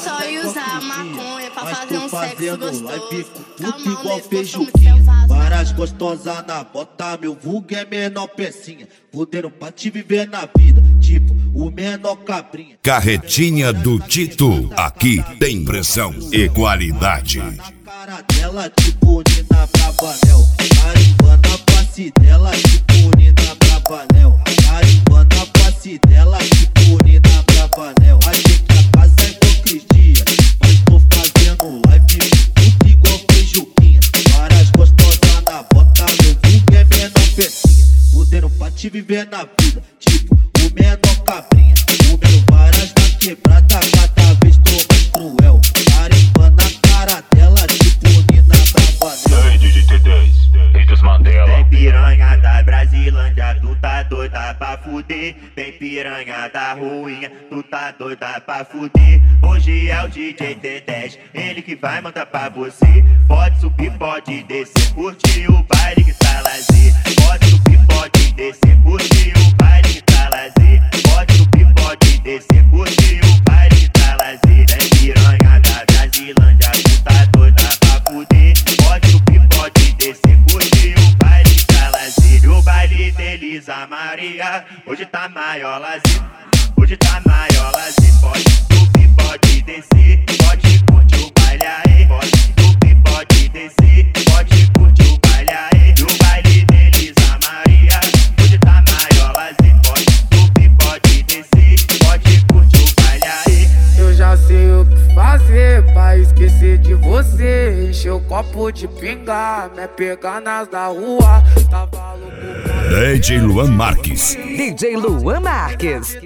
só ia usar maconha pra fazer um sexo gostoso. Puto igual feijuquinha. Várias gostosas na bota, meu vulgo é menor pecinha. Fuderam pra te viver na vida, tipo o menor cabrinha. Carretinha do Tito, aqui tem pressão e qualidade. Na cara dela, tipo Nina Bravanel. Carimbando a face dela, tipo Nina Bravanel. Carimbando a face dela, tipo Nina Bravanel. Achei que a casa é hipocrisia, mas tô fazendo live puto igual feijuquinha. Várias gostosas na bota, meu vulgo é menor pecinha. Fuderam pra te viver na vida, tipo o menor cabrinha. Comendo várias na quebrada, cada vez tô mais cruel. Carimbando a cara dela, tipo Nina Bravanel. Ei, DJ T10, rei dos Mandela. Vem piranha da Brasilândia, tu tá doida pra fuder. Vem piranha da ruinha, tu tá doida pra fuder. Hoje é o DJ T10, ele que vai mandar pra você. Pode subir, pode descer, curte o baile que tá lazer. Pode subir, pode descer, curte o baile que tá lazer. Pode subir, pode descer, curte o baile que tá lazer. Vem piranha da Brasilândia, tu tá doida pra fuder. Pode subir, pode descer, curte o baile que tá lazer. E o baile de Elisa Maria, hoje tá maior lazer. Hoje tá maior lazer. Pode subir, pode descer, pode curtir o baile aí. Pode subir, pode descer, pode curtir o baile aí. E o baile de Elisa Maria, hoje tá maior lazer. Pode subir, pode descer, pode curtir o baile aí. Eu já sei o que fazer pra esquecer de você. Encher o copo de pinga, me pegar nas da rua. Tava louco pra DJ Luan Marques. DJ Luan Marques.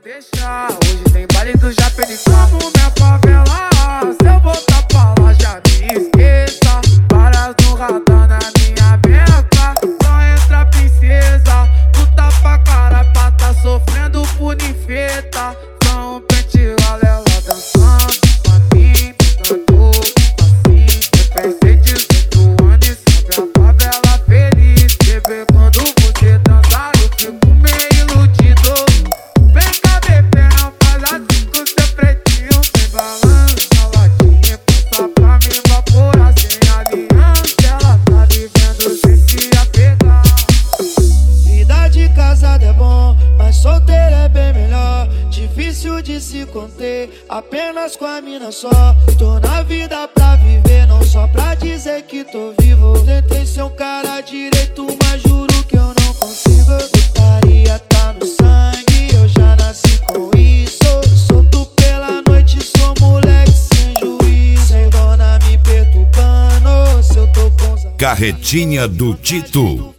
Hoje tem baile do Japeni como minha favela. Se eu voltar pra lá já me esqueça. Várias no radar na minha beca. Só entra princesa, puta pra caralho pra tá sofrendo por ninfeta. Só um pente galera dançando pra mim, ficando assim. Pensei 18 anos e sempre a favela feliz. Bebê, quando você dançar eu fico meio iludido. Vem cá, bebê, não faz assim com seu pretinho. Vem balança, latinha, passa pra me evaporar sem aliança. Ela tá vivendo sem se apegar. Vida de casado é bom, mas solteiro é bem melhor. Difícil de se conter, apenas com a mina só. Tô na vida pra viver, não só pra dizer que tô vivo. Tentei ser um cara direito, mas juro que eu não consigo. Putaria tá no sangue, eu já nasci com isso. Solto pela noite, sou moleque sem juízo. Sem dona me perturbando, se eu tô com os Carretinha do Tito.